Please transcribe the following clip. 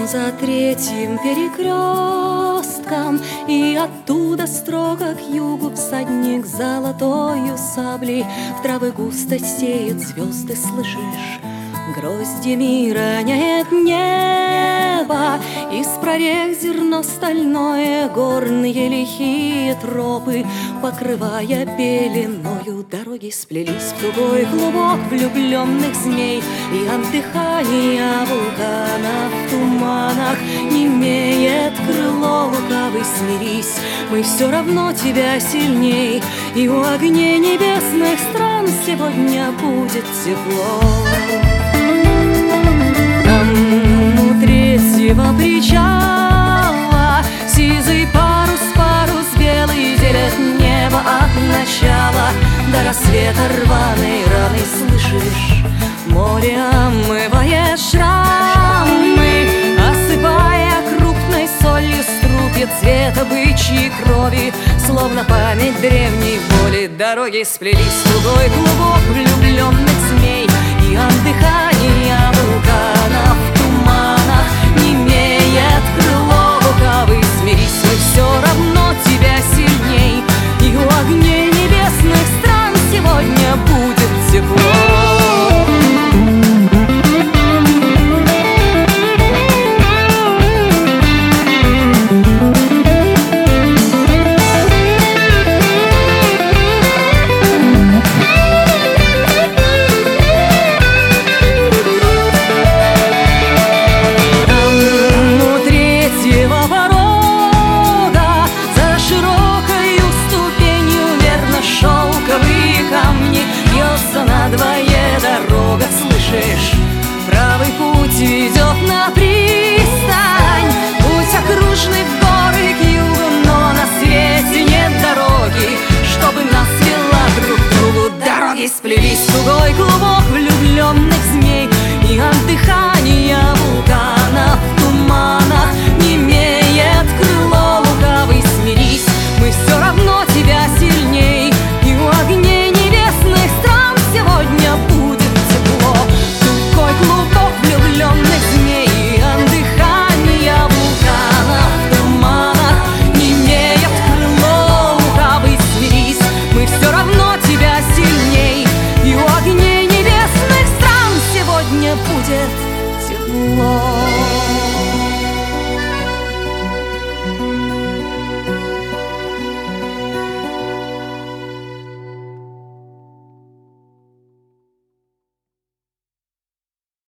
за третьим перекрестком, и оттуда строго к югу всадник золотою саблей в травы густо сеет звезды, слышишь? Гроздьями роняет небо, из прорех зерно стальное, горные лихие тропы, покрывая пеленою, дороги сплелись в тугой клубок влюбленных змей, и от дыхания вулкана в туманах немеет крыло лукавый. Смирись, мы все равно тебя сильней, и у огней небесных стран сегодня будет тепло. У третьего причала сизый парус, парус белый делит небо от начала до рассвета рваной раны, слышишь? Море омывает шрамы, осыпая крупной солью струпья цвета бычьей крови, словно память древней боли. Дороги сплелись в тугой клубок влюбленных змей, и от дыхания вулкана в туманах немеет крыло лукавый. Смирись, мы все равно